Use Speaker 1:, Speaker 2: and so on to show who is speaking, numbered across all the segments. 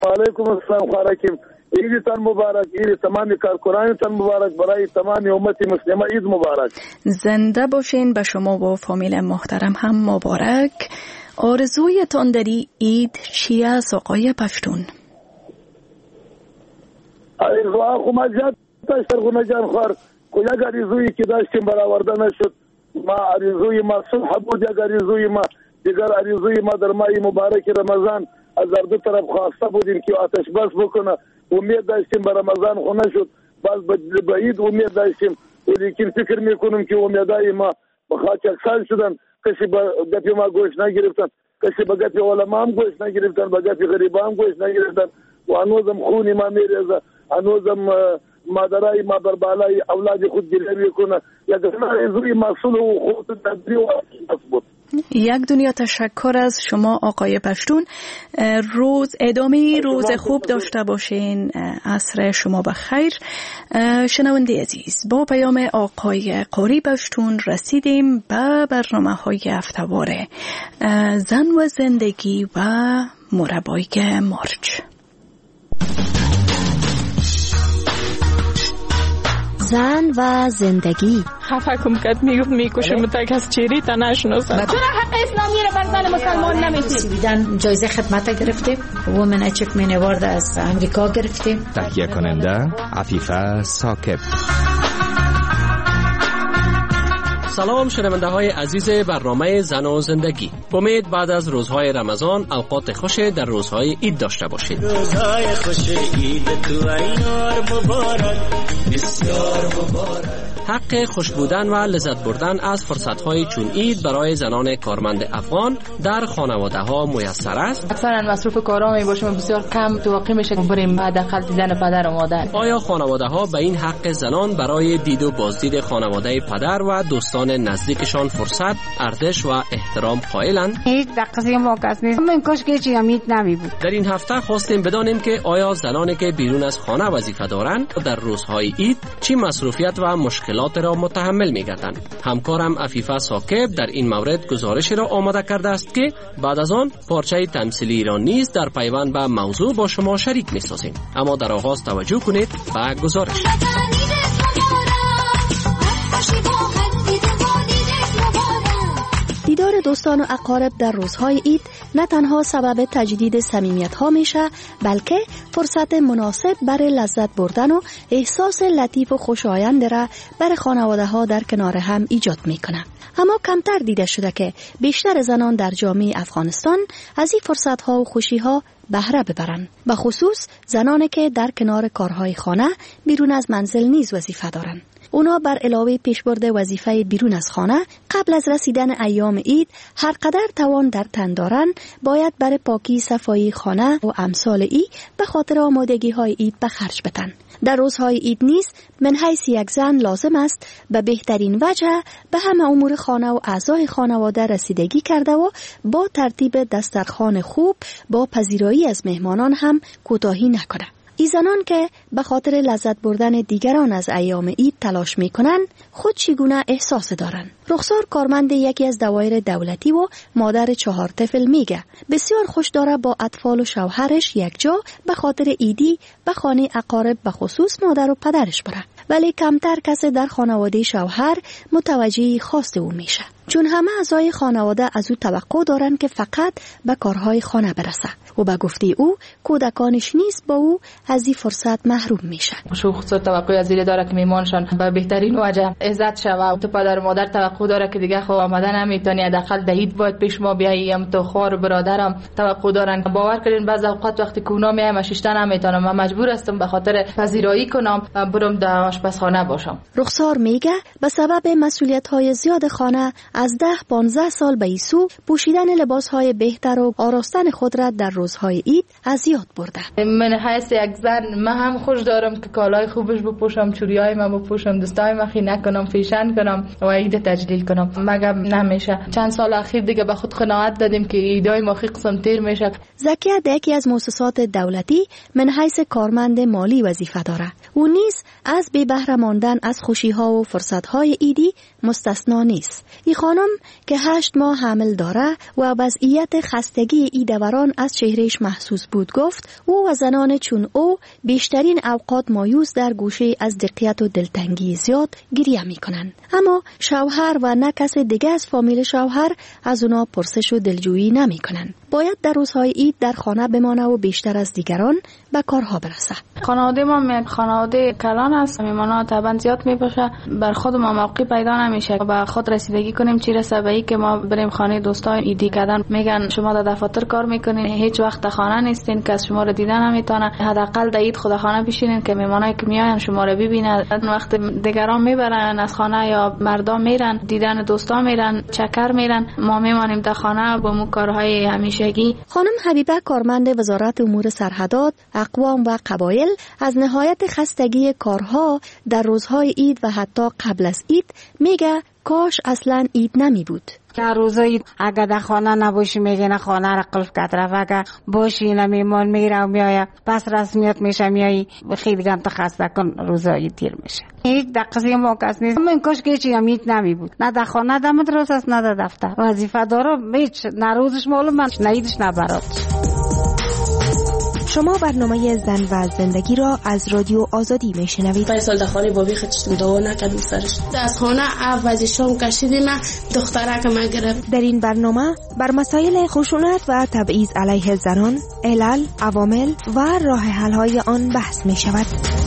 Speaker 1: علیکم السلام خارکیم. عیدتان مبارک، عید تمام کارکنانتان مبارک، برای تمام امت مسلمه عید مبارک.
Speaker 2: زنده باشین، به شما و فامیل محترم هم مبارک. آرزویتان در عید چی است آقای پشتون؟
Speaker 1: آرزوها خمجات سرخونه جان خور که یک آرزویی که داشتیم برآورده نشد. ما آرزوی ما صلح بود، یک آرزوی ما دیگر آرزوی ما در ماه مبارک رمضان از هر دو طرف خواسته بودیم که آتش بس بکنه. امید داشتیم به رمضان خو نشد، باز به عید امید داشتیم، ولیکن فکر میکنم که امیدهای ما به خاک اکسان شدن. کسی به گپ ما گوش نگرفتن، کسی به گپ علما هم گوش نگرفتن، به گپ غریبا هم گوش نگرفتن و هنوزم خون ما میریزه، هنوزم مادرای ما بر بالای اولاد خود گریه میکنه. یک آرزوی مسئول و خود تدبیر و بود.
Speaker 2: یک دنیا تشکر از شما آقای پشتون. ادامه روز خوب داشته باشین. عصر شما بخیر. شنونده عزیز، با پیام آقای قاری پشتون رسیدیم به برنامه‌های هفته‌وار زن و زندگی و مربای مارچ.
Speaker 3: زن و زندگی.
Speaker 4: حکم کرد میکشم تا کس چیری تا نشناسم.
Speaker 5: چرا حق اسلامی رو بر زن مسلمان نمیتیم؟
Speaker 3: جایزه خدمت گرفتیم. وومن اچیومنت اوارد از امریکا گرفتیم.
Speaker 6: تهیه کننده عفیفه ثاقب.
Speaker 7: سلام شنونده های عزیز برنامه زن و زندگی. امید بعد از روزهای رمضان اوقات خوش در روزهای عید داشته باشید.
Speaker 8: روزهای خوش عید تو ایار مبارک، بسیار مبارک.
Speaker 7: حق خوش بودن و لذت بردن از فرصت‌های چون عید برای زنان کارمند افغان در خانواده‌ها میسر است.
Speaker 4: اکثرا مصروف کارا می باشیم، بسیار کم واقع میشه بریم حداقل دیدن پدر و مادر.
Speaker 7: آیا خانواده‌ها به این حق زنان برای دید و بازدید خانواده پدر و دوستان نزدیکشان فرصت، ارزش و احترام قائلند؟
Speaker 5: هیچ دقیقه موقع نیست. من کاش که چی امید نمی بود.
Speaker 7: در این هفته خواستیم بدانیم که آیا زنانی که بیرون از خانه وظیفه دارند در روزهای عید چی مصروفیت و مشکلات را متحمل می‌گردند. همکارم عفیفه ثاقب در این مورد گزارشی را آماده کرده است که بعد از آن پارچه تمثیلی را نیز در پیوند به موضوع با شما شریک می‌سازیم. اما در آغاز توجه کنید به گزارش.
Speaker 3: دیدار دوستان و اقارب در روزهای عید نه تنها سبب تجدید صمیمیت‌ها میشه، بلکه فرصت مناسب برای لذت بردن و احساس لطیف و خوشایند را برای خانواده‌ها در کنار هم ایجاد میکنه. اما کمتر دیده شده که بیشتر زنان در جامعه افغانستان از این فرصت‌ها و خوشی‌ها بهره ببرن، به خصوص زنانی که در کنار کارهای خانه بیرون از منزل نیز وظیفه دارن. اونا بر علاوه پیشبرد وظیفه بیرون از خانه قبل از رسیدن ایام عید هر قدر توان در تن دارن باید برای پاکی صفایی خانه و امثال ای به خاطر آمادگی های عید به خرج بدن. در روزهای عید نیز من حیث یک زن لازم است به بهترین وجه به همه امور خانه و اعضای خانواده رسیدگی کرده و با ترتیب دسترخوان خوب با پذیرایی از مهمانان هم کوتاهی نکنه. ای زنان که به خاطر لذت بردن دیگران از ایام عید تلاش میکنن خود چگونه احساس دارن؟ رخسار کارمند یکی از دوایر دولتی و مادر 4 طفل میگه بسیار خوش داره با اطفال و شوهرش یک جا به خاطر عیدی به خانه اقارب به خصوص مادر و پدرش بره، ولی کمتر کسی در خانواده شوهر متوجه خواست او میشه، چون همه اعضای خانواده از او توقع دارن که فقط به کارهای خانه برسه و به گفته او کودکانش نیست با او از این فرصت محروم میشن.
Speaker 4: شخص توقع از این داره که میمانشان به بهترین وجه عزت شوه. تو پدر و مادر توقع داره که دیگه خب آمدن نمیتونی، حداقل دهید باید پیش ما بیایی. هم تو خوار برادرم توقع دارن. باور کردین بعضی اوقات وقتی که اونا میایم ششتن نمیتونم، من مجبور هستم به خاطر پذیرایی کنم برم در آشپزخانه باشم.
Speaker 3: رخسار میگه به سبب مسئولیت‌های زیاد خانه از 10-15 سال به ایسو پوشیدن لباس‌های بهتر و آراستن خود را در روزهای عید از یاد برده.
Speaker 4: من حیث یک زن من هم خوش دارم که کالای خوبش بپوشم، چوریای من بپوشم، دستای من خینه کنم، فیشن کنم و عید تجلیل کنم. مگه نمیشه؟ چند سال اخیر دیگه به خود قناعت دادیم که عیدای ما قسم تیر میشه.
Speaker 3: زکیه یکی از مؤسسات دولتی من حیث کارمند مالی وظیفه داره. او نیز از بی بهره ماندن از خوشی‌ها و فرصت‌های عیدی مستثنا نیست. این خانم که 8 ماه حامل داره و وضعیت خستگی ایدوران از چهرهش محسوس بود گفت او و زنان چون او بیشترین اوقات مایوس در گوشه از دقیقت و دلتنگی زیاد گریه میکنن. اما شوهر و نه کس دیگه از فامیل شوهر از اونا پرسش و دلجویی نمیکنن. باید در روزهای عید در خانه بمانه و بیشتر از دیگران به کارها برسه.
Speaker 4: خانواده ما خانواده کلان است، میمانا طبعا زیاد میباشه، بر خود ما موقع پیدا نمیشه با خود رسیدگی کنیم چی رسه به ای که ما بریم خانه دوستای عیدی کردن. میگن شما در دفاتر کار میکنین، هیچ وقت خانه نیستین، کس شما رو دیدن نمیتونه، حداقل در عید خود خانه بشینین که میمانایی که میاین شما رو ببینن. وقت دیگران میبرن از خانه یا مردم میرن دیدن دوستا میرن چکر میرن، ما میمانیم در خانه با مو کارهای همیشگی.
Speaker 3: خانم حبیبه کارمند وزارت امور سرحدات، اقوام و قبایل از نهایت خستگی کارها در روزهای عید و حتی قبل از عید میگه کاش اصلا عید نمی بود.
Speaker 5: در روزای اگر در خانه نباشی میگه نه خانه را قلف کرد رفت، اگر باشی نه میمان میره و میایه پس رسمیت میشه میایی خیلی گم خسته کن روزای دیر میشه. هیچ دقیقی موقع نیست. من کاش که چی امید نمی بود، نه در خانه در مدرسه است نه در دفتر. وظیفه داره هیچ نه روزش معلوم من نه عیدش نه برات.
Speaker 3: شما برنامه زن و زندگی را از رادیو آزادی میشنوید.
Speaker 9: 5 سال در خانه بابی خودشم دعا نکردم سرش. از خانه عوضشم کشیدیم دختره که من گرفت.
Speaker 3: در این برنامه بر مسائل خشونت و تبعیض علیه زنان، علل، عوامل و راه حل های آن بحث می شود.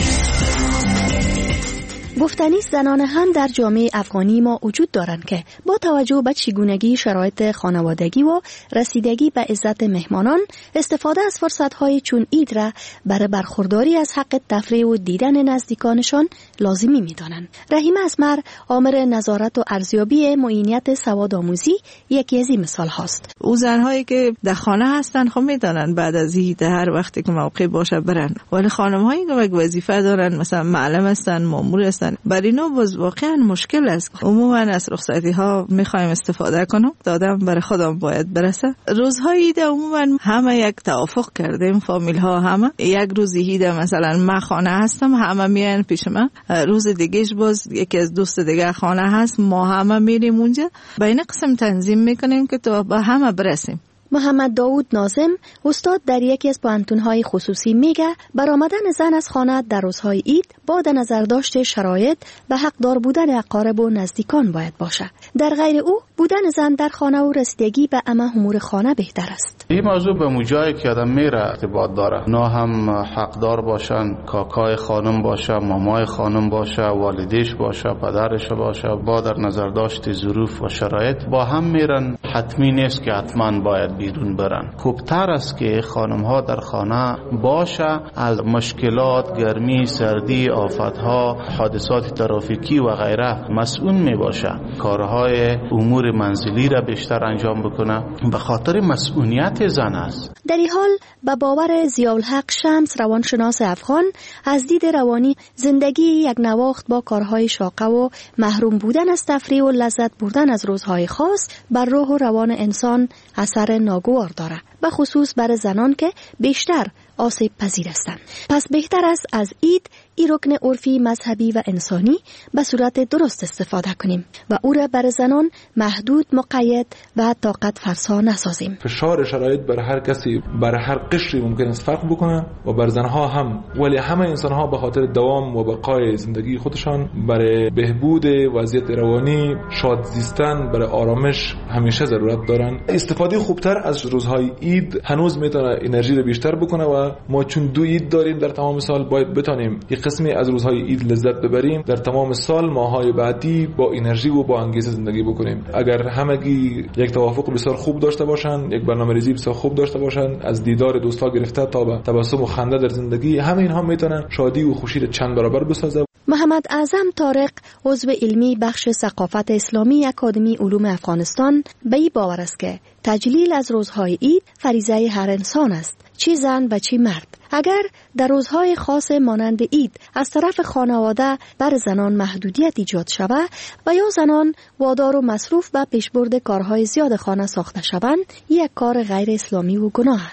Speaker 3: گفتنی زنان هم در جامعه افغانی ما وجود دارند که با توجه به چگونگی شرایط خانوادگی و رسیدگی به عزت مهمانان استفاده از فرصت‌های چون عید را برای برخورداری از حق تفریح و دیدن نزدیکانشان لازمی می‌دانند. رحیم اسمر، آمر نظارت و ارزیابی معینیت سوادآموزی یکی از این مثال هاست.
Speaker 10: او زن‌هایی که در خانه هستن خب می‌دانن بعد از عید هر وقتی که موقع باشه برن، ولی خانم‌هایی که وظیفه دارن مثلا معلم هستن، مأمور هستن، برای اینا واقعا مشکل است. عموما از رخصتی ها میخوایم استفاده کنم، دادم برای خودم باید برسه. روزهای عید عموما همه یک توافق کردیم، فامیل ها همه یک روز عید مثلا من خانه هستم همه میان پیش من، روز دیگهش باز یکی از دوست دیگه خانه هست ما همه میریم اونجا، با این قسم تنظیم میکنیم که تو با همه برسیم.
Speaker 3: محمد داود ناظم، استاد در یکی از پانتون‌های خصوصی میگه برآمدن زن از خانه در روزهای عید با در نظر داشت شرایط و حقدار بودن اقارب و نزدیکان باید باشه. در غیر او بودن زن در خانه و رسیدگی به امور خانه بهتر است.
Speaker 11: این موضوع به موجایی که آدم میره ارتباط داره، نه هم حقدار باشن، کاکای خانم باشه، مامای خانم باشه، والدیش باشه، پدرش باشه، با در نظر داشت ظروف و شرایط با هم میرن. حتمی نیست که حتما باید بیرون برن. خوبتر است که خانم ها در خانه باشه، از مشکلات گرمی، سردی، آفتها، حادثات ترافیکی و غیره مسئول می باشه. کارهای امور منزلی را بیشتر انجام بکنه، به خاطر مسئولیت زن است.
Speaker 3: در این حال به باور ضیاءالحق شمس، روانشناس افغان، از دید روانی زندگی یک نواخت با کارهای شاقه و محروم بودن از تفریح و لذت بردن از روزهای خاص بر روح و روان انسان اثر ناگوار داره، به خصوص برای زنان که بیشتر آسیب پذیر هستند. پس بهتر است از عید این رکن عرفی، مذهبی و انسانی به صورت درست استفاده کنیم و او را برای زنان محدود، مقید و طاقت فرسا نسازیم.
Speaker 12: فشار شرایط بر هر کسی، بر هر قشری ممکن است فرق بکنه و بر زنها هم، ولی همه انسانها به خاطر دوام و بقای زندگی خودشان برای بهبود وضعیت روانی، شاد زیستن، برای آرامش همیشه ضرورت دارن. استفاده خوبتر از روزهای عید هنوز میتونه انرژی رو بیشتر بکنه و ما چون 2 عید داریم در تمام سال باید بتونیم یک قسمی از روزهای عید لذت ببریم، در تمام سال ماهای بعدی با انرژی و با انگیزه زندگی بکنیم. اگر همگی یک توافق بسیار خوب داشته باشن، یک برنامه‌ریزی بسیار خوب داشته باشن، از دیدار دوستا گرفته تا به تبسم و خنده در زندگی، همه اینها میتونن شادی و خوشی رو چند برابر بسازه.
Speaker 3: محمد اعظم طارق، عضو علمی بخش ثقافت اسلامی اکادمی علوم افغانستان، به این باور است که تجلیل از روزهای عید فریضه هر انسان است، چی زن و چی مرد. اگر در روزهای خاص مانند عید از طرف خانواده بر زنان محدودیت ایجاد شود و یا زنان وادار و مصروف به پیشبرد کارهای زیاد خانه ساخته شوند، یک کار غیر اسلامی و گناه است.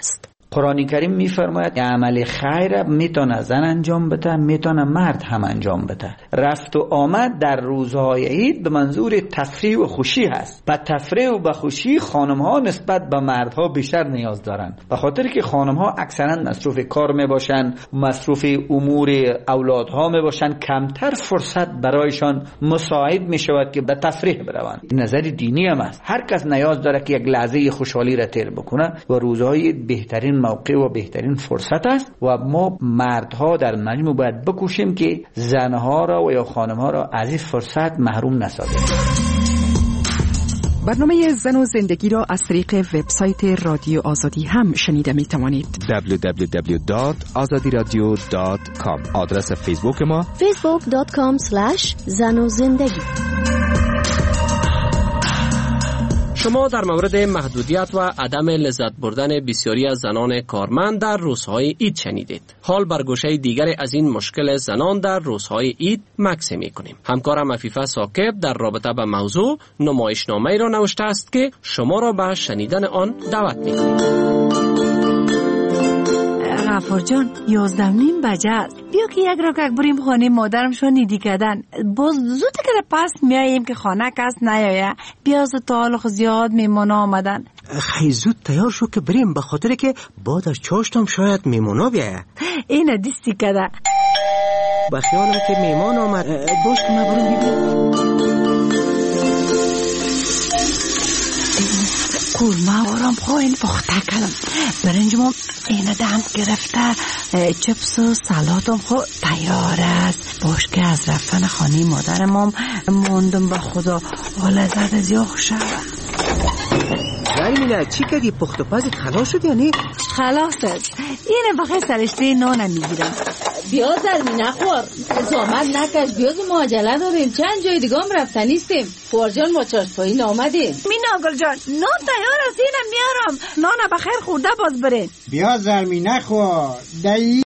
Speaker 13: قرآن کریم میفرماید عمل خیر میتونه زن انجام بده، میتونه مرد هم انجام بده. رفت و آمد در روزهای عید به منظور تفریح و خوشی هست. به تفریح و به خوشی خانم ها نسبت به مردها بیشتر نیاز دارن، به خاطر که خانم ها اکثرا مصروف کار میباشن، مصروف امور اولادها میباشن، کمتر فرصت برایشان مساعد میشود که به تفریح بروند. نظر دینی هم است، هر کس نیاز داره که یک لحظه خوشحالی را تیر بکنه و روزهای بهترین موقع و بهترین فرصت است و ما مردها در مجموع باید بکوشیم که زنها را و یا خانمها را از این فرصت محروم نسازیم.
Speaker 14: برنامه زن و زندگی را از طریق وبسایت رادیو آزادی هم شنیده می توانید.
Speaker 6: www.azadiradio.com. آدرس فیسبوک ما
Speaker 3: facebook.com/زن و زندگی.
Speaker 7: شما در مورد محدودیت و عدم لذت بردن بسیاری از زنان کارمند در روزهای عید شنیدید. حال بر گوشه دیگر از این مشکل زنان در روزهای عید مکث می‌کنیم. همکارم عفیفه ثاقب در رابطه با موضوع نمایشنامه‌ای را نوشته است که شما را به شنیدن آن دعوت می‌کنیم.
Speaker 15: غفور جان 11:30 بجه است. بیا که یک رکک بریم خانه مادرم شو نیدی کردن. باز زود که پس میاییم که خانه کس نیایه. بیا زود زیاد میمونا آمدن.
Speaker 16: خیلی زود تیار شو که بریم، به خاطر که بعد از چاشتم شاید میمونا بیایه.
Speaker 15: اینه دیستی کده.
Speaker 16: با خیالم که میمان آمد. باش که ما بریم ببینیم.
Speaker 15: قورمه آرام خواهین پخته کردم. برنجمون اینه دم گرفته، چپس و سلاتم خود تیار است. باش که از رفتن خانه مادرم موندم به خدا و لذت زیاد شد.
Speaker 16: زرمینه چی کردی؟ پخت و پزت خلاص شد یا نه؟
Speaker 15: خلاص است. اینه بخیر سرشته نانم میگیرم.
Speaker 17: بیا زرمینه خور، زحمت نکش، بیا ما عجله داریم، چند جای دیگه هم رفتن نیستیم. فورجان ما چاشتپایی نامدیم.
Speaker 15: مینا گل جان نان تیار است، اینم میارم. نان بخیر خورده باز برین.
Speaker 18: بیا زرمینه خور.